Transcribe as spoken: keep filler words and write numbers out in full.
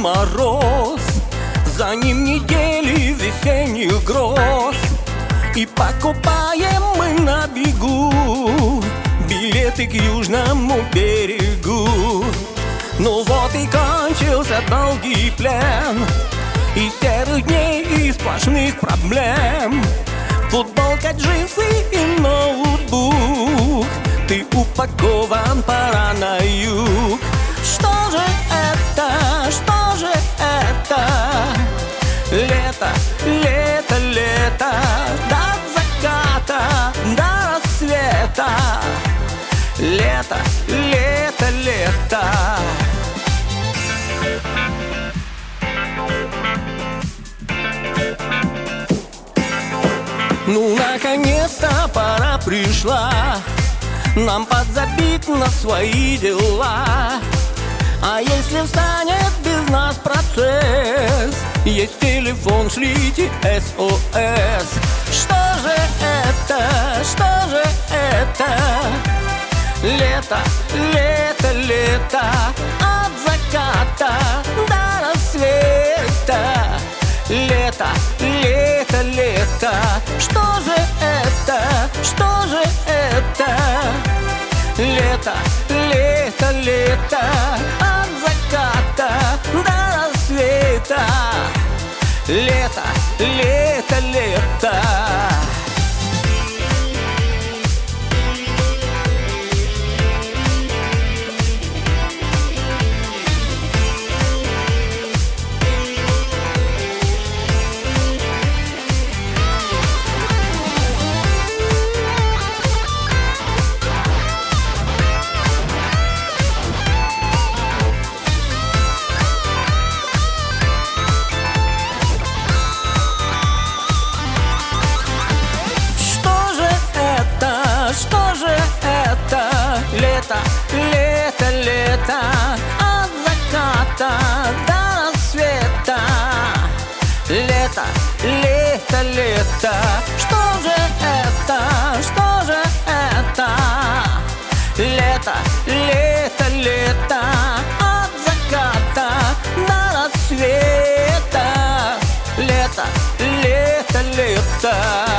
мороз, за ним недели весенних гроз. И покупаем мы на бегу билеты к южному берегу. Ну вот и кончился долгий плен, и серых дней, и сплошных проблем. Футболка, джинсы и ноутбук, ты упакован, пора на юг. Что же это, что же это? Лето, лето, лето, до заката, до рассвета. Лето, лето, лето. Ну, наконец-то пора пришла нам подзабить на свои дела. А если встанет без нас процесс, есть телефон, шлите эс о эс. Что же это, что же это? Лето, лето, лето, от заката до рассвета. Лето, лето, лето. Что же это, что же это? Лето, лето, лето, от заката до рассвета. Лето, лето, лето. Что же это? Лето, лето, лето, от заката до рассвета. Лето, лето, лето. Что же это? Что же это? Лето, лето, лето, от заката до рассвета. Лето, лето, лето.